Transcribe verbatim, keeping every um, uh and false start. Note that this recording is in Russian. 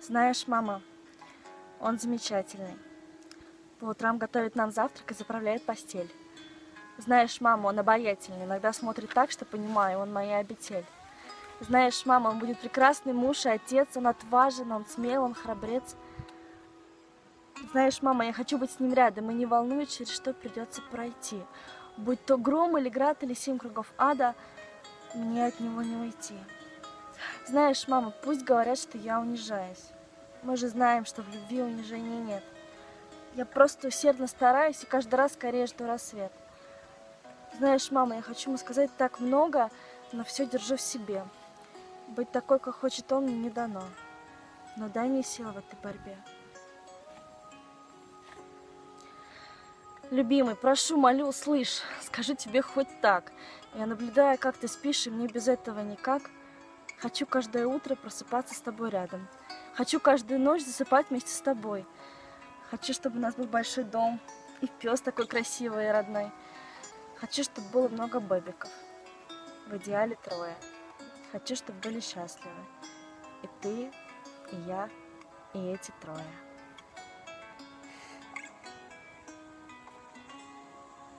Знаешь, мама, он замечательный. По утрам готовит нам завтрак и заправляет постель. Знаешь, мама, он обаятельный, иногда смотрит так, что понимаю, он моя обитель. Знаешь, мама, он будет прекрасный муж и отец, он отважен, он смел, он храбрец. Знаешь, мама, я хочу быть с ним рядом и не волнуюсь, через что придется пройти. Будь то гром или град, или семь кругов ада, мне от него не уйти. Знаешь, мама, пусть говорят, что я унижаюсь. Мы же знаем, что в любви унижения нет. Я просто усердно стараюсь и каждый раз скорее жду рассвет. Знаешь, мама, я хочу ему сказать так много, но все держу в себе. Быть такой, как хочет он, мне не дано. Но дай мне силы в этой борьбе. Любимый, прошу, молю, слышь, скажу тебе хоть так. Я наблюдаю, как ты спишь, и мне без этого никак. Хочу каждое утро просыпаться с тобой рядом. Хочу каждую ночь засыпать вместе с тобой. Хочу, чтобы у нас был большой дом и пес такой красивый и родной. Хочу, чтобы было много бэбиков. В идеале трое. Хочу, чтобы были счастливы. И ты, и я, и эти трое.